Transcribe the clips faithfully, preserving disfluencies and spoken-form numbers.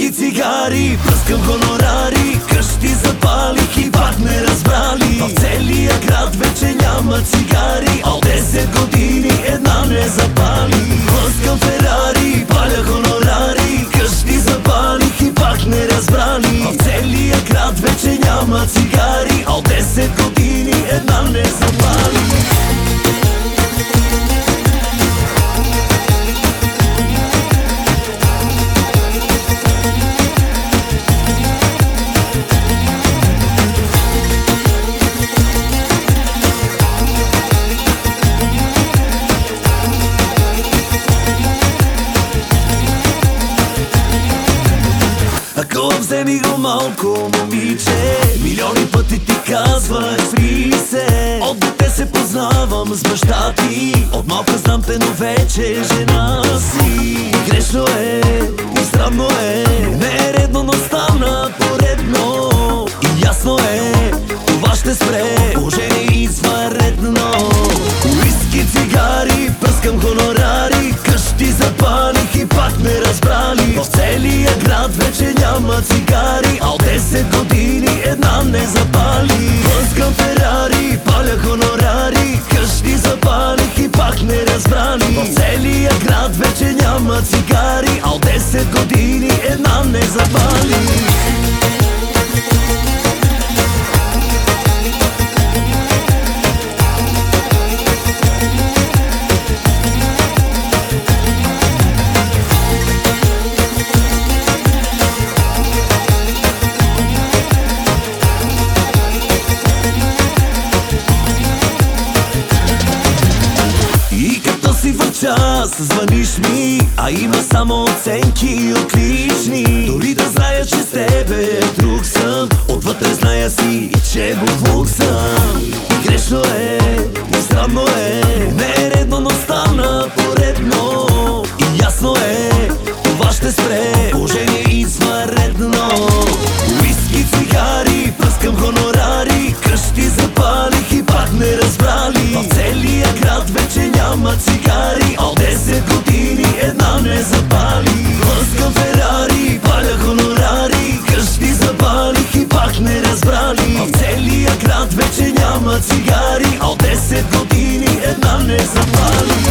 Уиски, цигари, пръскам хонорари, къщи запалих и пак не разбрали. В целия град вече няма цигари, от десет години една не запали. Пръскам Ферари, паля хонорари, къщи запалих и пак не разбрали. В целия град вече няма цигари, от десет години една не запали. Ако вземи го малко, момиче, милиони пъти ти казвах спри се. От дете се познавам с баща ти, от малка знам те, но вече жена си. Грешно е и срамно е, не е редно, но стана поредно. И ясно е, това ще спре, положение извънредно. Уиски, цигари, пръскам хонорари, къщи запалих и пак не разбрали. В целия град вече няма цигари, а от десет години една не запали. Пръскам Ферари, паля хонорари, къщи запалих и пак не разбрали. В целия град вече няма цигари, а от десет години една не запали. Час звъниш ми, а има само оценки отлични. Дори да зная, че с тебе друг съм, отвътре зная си, че буклук съм. И грешно е, и странно е, не е редно, но стана поредно. И ясно е, това ще спре, положение извънредно. Уиски, цигари, пръскам хонорари, къщи запалих и пак не разбрали. В целия град вече няма цигари, от десет години една не запали. Пръскам Ферари, паля хонорари, къщи запалих и пак не разбрали. В целия град вече няма цигари, от десет години една не запали.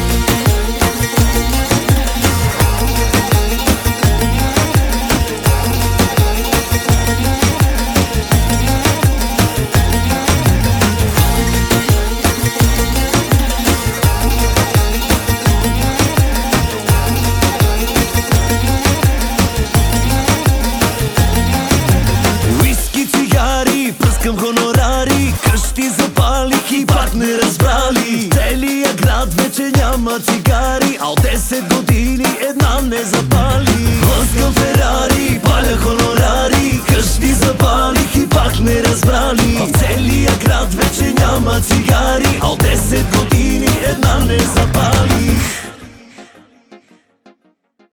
Пръскам хонорари, къщи запалих и пак не разбрали. В целия град вече няма цигари, а от десет години една не запали. Пръскам Ферари, паля хонорари, къщи запалих и пак не разбрали. В целия град вече няма цигари, а от десет години една не запали.